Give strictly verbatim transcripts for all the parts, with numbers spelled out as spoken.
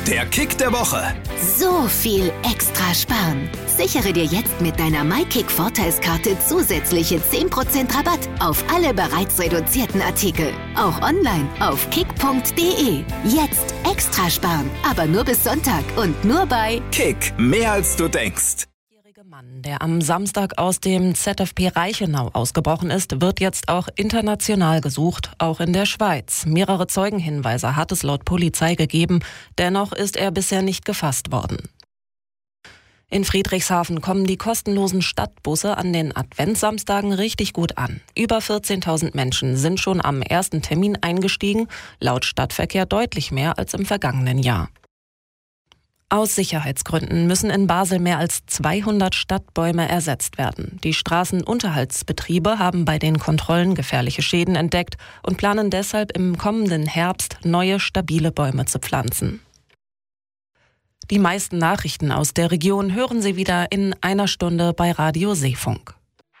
der Kick der Woche. So viel extra sparen. Sichere dir jetzt mit deiner MyKick-Vorteilskarte zusätzliche zehn Prozent Rabatt auf alle bereits reduzierten Artikel. Auch online auf kick punkt de. Jetzt extra sparen, aber nur bis Sonntag und nur bei Kick, mehr als du denkst. Der Mann, der am Samstag aus dem Z F P Reichenau ausgebrochen ist, wird jetzt auch international gesucht, auch in der Schweiz. Mehrere Zeugenhinweise hat es laut Polizei gegeben, dennoch ist er bisher nicht gefasst worden. In Friedrichshafen kommen die kostenlosen Stadtbusse an den Adventssamstagen richtig gut an. Über vierzehntausend Menschen sind schon am ersten Termin eingestiegen, laut Stadtverkehr deutlich mehr als im vergangenen Jahr. Aus Sicherheitsgründen müssen in Basel mehr als zweihundert Stadtbäume ersetzt werden. Die Straßenunterhaltsbetriebe haben bei den Kontrollen gefährliche Schäden entdeckt und planen deshalb im kommenden Herbst neue stabile Bäume zu pflanzen. Die meisten Nachrichten aus der Region hören Sie wieder in einer Stunde bei Radio Seefunk.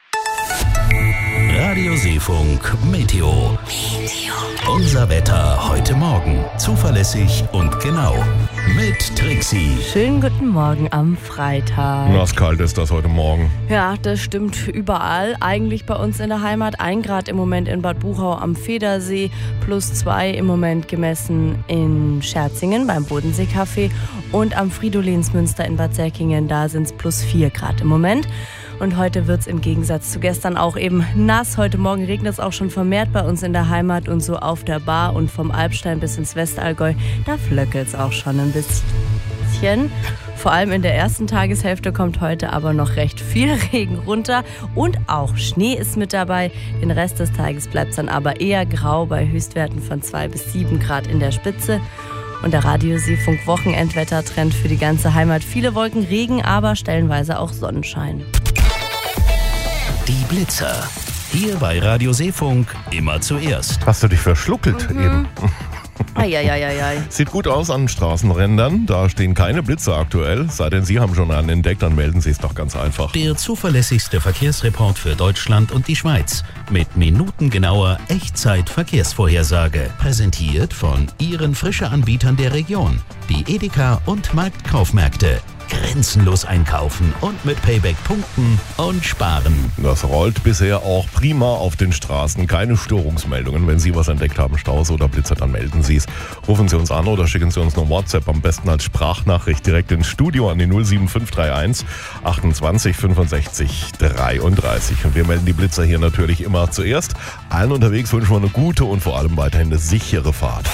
Radio Seefunk Meteo. Meteo. Unser Wetter heute Morgen. Zuverlässig und genau. Mit Trixie. Schönen guten Morgen am Freitag. Was kalt ist das heute Morgen? Ja, das stimmt überall. Eigentlich bei uns in der Heimat. Ein Grad im Moment in Bad Buchau am Federsee. Plus zwei im Moment gemessen in Scherzingen beim Bodensee-Café. Und am Fridolins-Münster in Bad Säckingen. Da sind es plus vier Grad im Moment. Und heute wird es im Gegensatz zu gestern auch eben nass. Heute Morgen regnet es auch schon vermehrt bei uns in der Heimat und so auf der Bar und vom Alpstein bis ins Westallgäu. Da flöckelt es auch schon ein bisschen. Vor allem in der ersten Tageshälfte kommt heute aber noch recht viel Regen runter und auch Schnee ist mit dabei. Den Rest des Tages bleibt es dann aber eher grau bei Höchstwerten von zwei bis sieben Grad in der Spitze. Und der Radio Seefunk Wochenendwettertrend für die ganze Heimat. Viele Wolken, Regen, aber stellenweise auch Sonnenschein. Die Blitzer. Hier bei Radio Seefunk immer zuerst. Hast du dich verschluckelt Mhm. eben? Eieieiei. Sieht gut aus an Straßenrändern. Da stehen keine Blitze aktuell. Sei denn Sie haben schon einen entdeckt, dann melden Sie es doch ganz einfach. Der zuverlässigste Verkehrsreport für Deutschland und die Schweiz. Mit minutengenauer Echtzeit-Verkehrsvorhersage. Präsentiert von Ihren Frische-Anbietern der Region. Die Edeka und Marktkaufmärkte. Grenzenlos einkaufen und mit Payback punkten und sparen. Das rollt bisher auch prima auf den Straßen. Keine Störungsmeldungen. Wenn Sie was entdeckt haben, Staus oder Blitzer, dann melden Sie es. Rufen Sie uns an oder schicken Sie uns eine WhatsApp, am besten als Sprachnachricht direkt ins Studio an die null sieben fünf drei eins achtundzwanzig fünfundsechzig dreiunddreißig. Und wir melden die Blitzer hier natürlich immer zuerst. Allen unterwegs wünschen wir eine gute und vor allem weiterhin eine sichere Fahrt.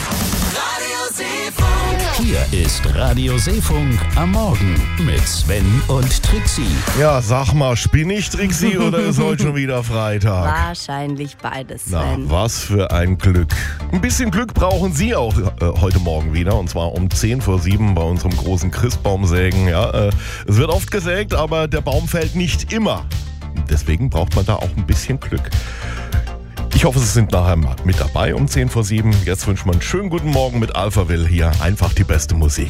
Hier ist Radio Seefunk am Morgen mit Sven und Trixie. Ja, sag mal, spinne ich, Trixie, oder ist heute schon wieder Freitag? Wahrscheinlich beides, Na, Sven. was für ein Glück. Ein bisschen Glück brauchen Sie auch äh, heute Morgen wieder. Und zwar um zehn vor sieben bei unserem großen Christbaumsägen. Ja, äh, es wird oft gesägt, aber der Baum fällt nicht immer. Deswegen braucht man da auch ein bisschen Glück. Ich hoffe, Sie sind nachher mit dabei um zehn vor sieben. Jetzt wünscht man einen schönen guten Morgen mit Alphaville. Hier einfach die beste Musik.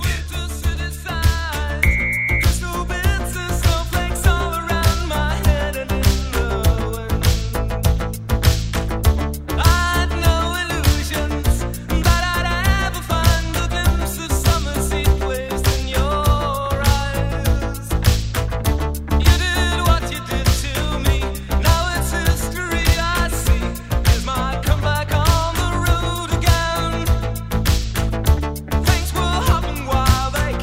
Things will happen while they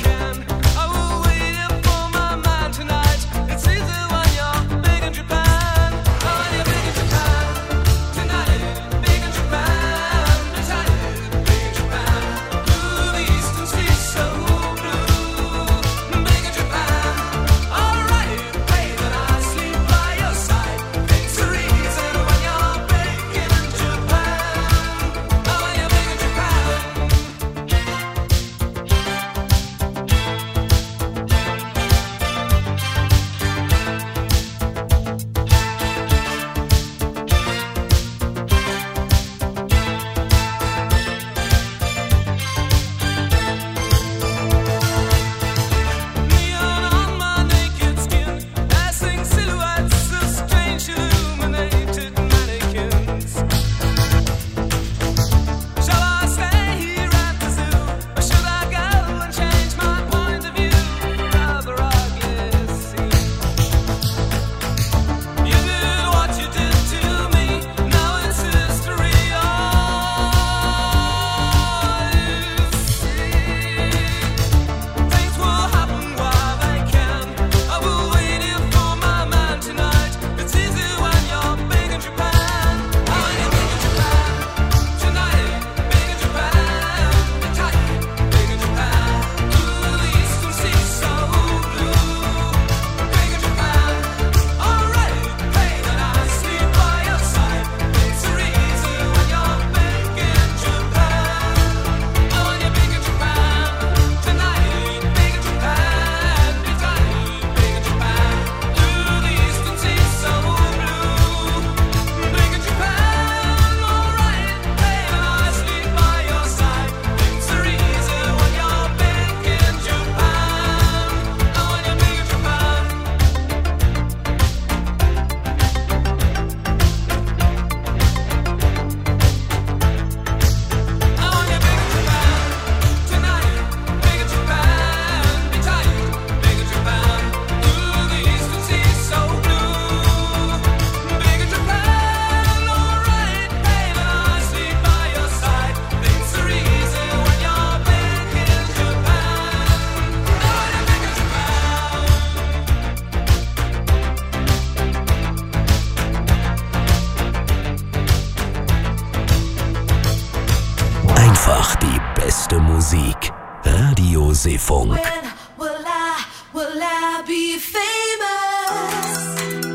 Musik. Radio Seefunk. When will I, will I be famous?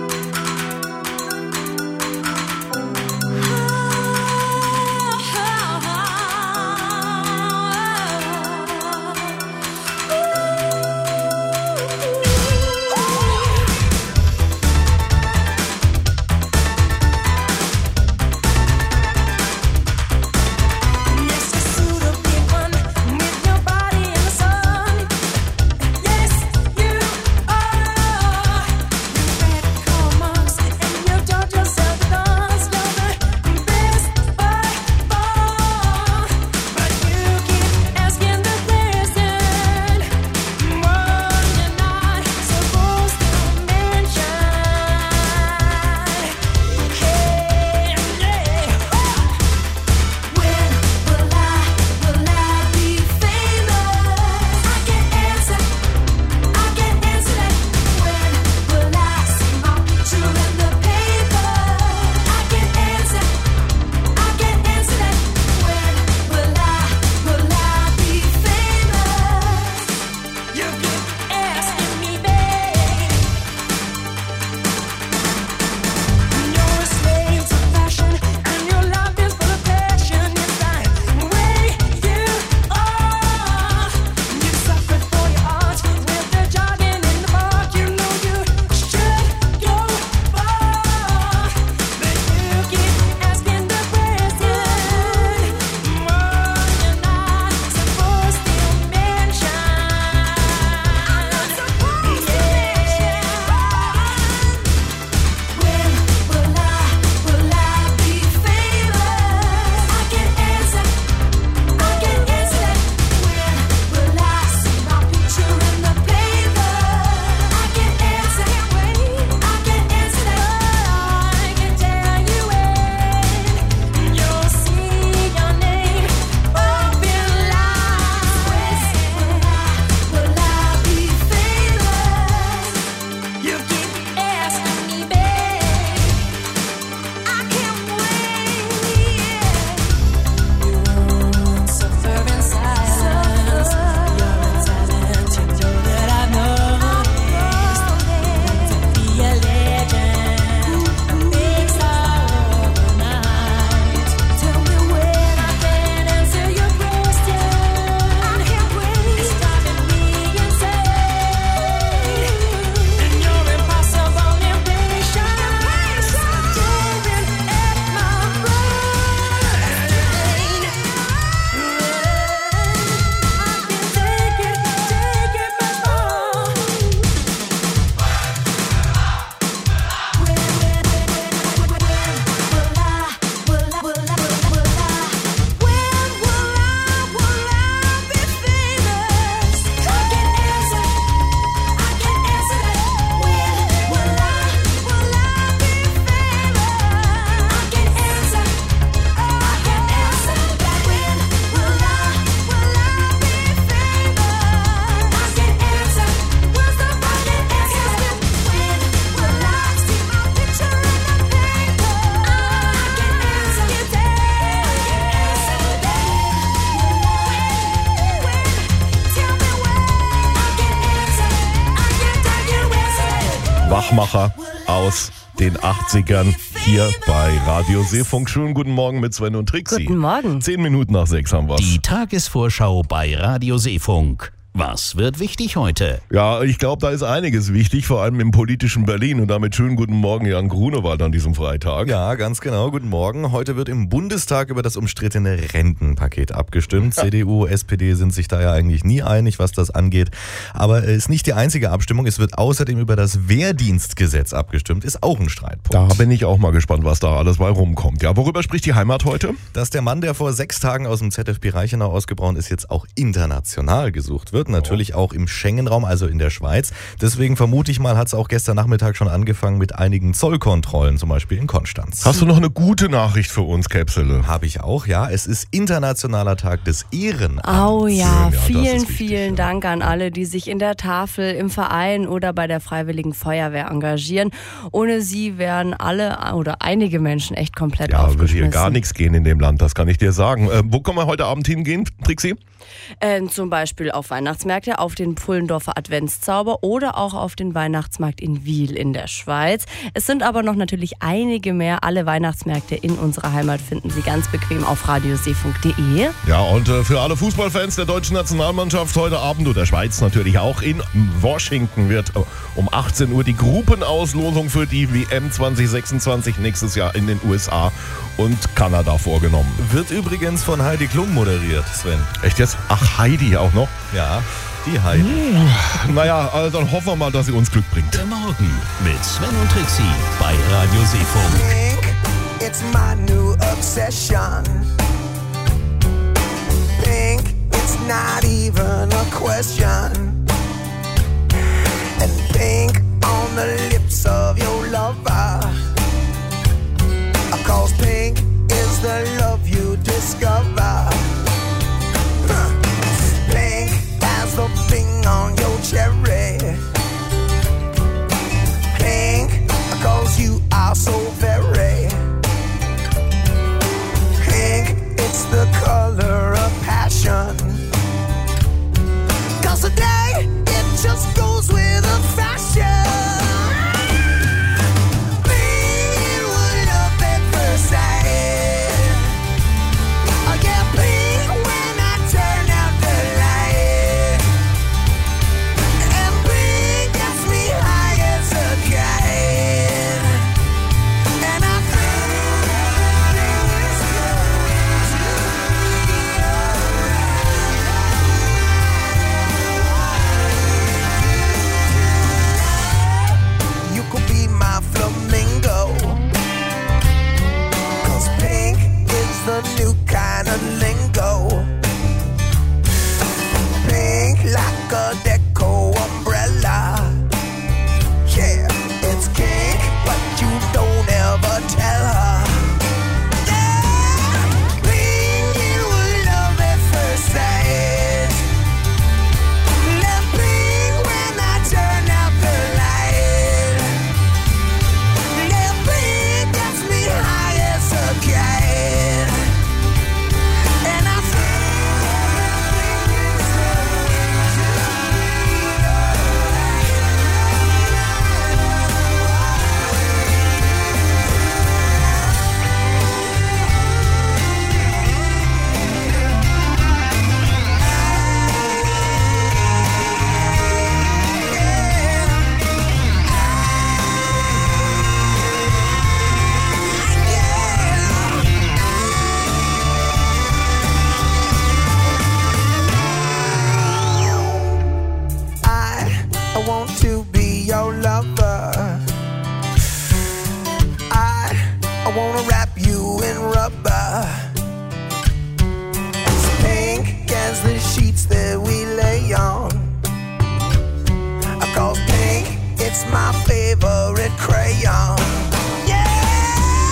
Wachmacher aus den achtzigern hier bei Radio Seefunk. Schönen guten Morgen mit Sven und Trixi. Guten Morgen. Zehn Minuten nach sechs haben wir. Die Tagesvorschau bei Radio Seefunk. Was wird wichtig heute? Ja, ich glaube, da ist einiges wichtig, vor allem im politischen Berlin. Und damit schönen guten Morgen, Jan Grunewald, an diesem Freitag. Ja, ganz genau. Guten Morgen. Heute wird im Bundestag über das umstrittene Rentenpaket abgestimmt. Ja. C D U, S P D sind sich da ja eigentlich nie einig, was das angeht. Aber es ist nicht die einzige Abstimmung. Es wird außerdem über das Wehrdienstgesetz abgestimmt. Ist auch ein Streitpunkt. Da bin ich auch mal gespannt, was da alles bei rumkommt. Ja, worüber spricht die Heimat heute? Dass der Mann, der vor sechs Tagen aus dem Z F P Reichenau ausgebrochen ist, jetzt auch international gesucht wird. Natürlich auch im Schengen-Raum, also in der Schweiz. Deswegen vermute ich mal, hat es auch gestern Nachmittag schon angefangen mit einigen Zollkontrollen, zum Beispiel in Konstanz. Hast du noch eine gute Nachricht für uns, Käpsele? Habe ich auch, ja. Es ist Internationaler Tag des Ehrenamts. Oh ja, ja vielen, wichtig, vielen ja. Dank an alle, die sich in der Tafel, im Verein oder bei der Freiwilligen Feuerwehr engagieren. Ohne sie wären alle oder einige Menschen echt komplett Ja, aufgeschmissen. wird hier gar nichts gehen in dem Land, das kann ich dir sagen. Äh, wo können wir heute Abend hingehen, Trixi? Äh, zum Beispiel auf Weihnachtsmärkte, auf den Pfullendorfer Adventszauber oder auch auf den Weihnachtsmarkt in Wiel in der Schweiz. Es sind aber noch natürlich einige mehr. Alle Weihnachtsmärkte in unserer Heimat finden Sie ganz bequem auf radiosefunk punkt de. Ja, und äh, für alle Fußballfans der deutschen Nationalmannschaft heute Abend und der Schweiz natürlich auch in Washington wird äh, um achtzehn Uhr die Gruppenauslosung für die W M zwanzig sechsundzwanzig nächstes Jahr in den U S A und Kanada vorgenommen. Wird übrigens von Heidi Klum moderiert, Sven. Echt jetzt? Ach, Heidi auch noch? Ja, die Heidi. Uh, naja, also dann hoffen wir mal, dass sie uns Glück bringt. Der Morgen mit Sven und Trixie bei Radio Seefunk. Pink, it's my new obsession. Pink, it's not even a question. And pink on the lips of your lover. Cause pink is the love you discover. Huh. Pink as the thing on your cherry. Pink, cause you are so very. Pink, it's the color of passion. Cause today, it just goes with the fashion. New kind of lingo. Pink like a deco umbrella. Yeah, it's pink, but you don't ever tell her. Yeah, pink, it was love at first sight. Left pink when I turn out the light. Left pink gets me high as a kite. I wanna wrap you in rubber, as pink as the sheets that we lay on. Cause pink, it's my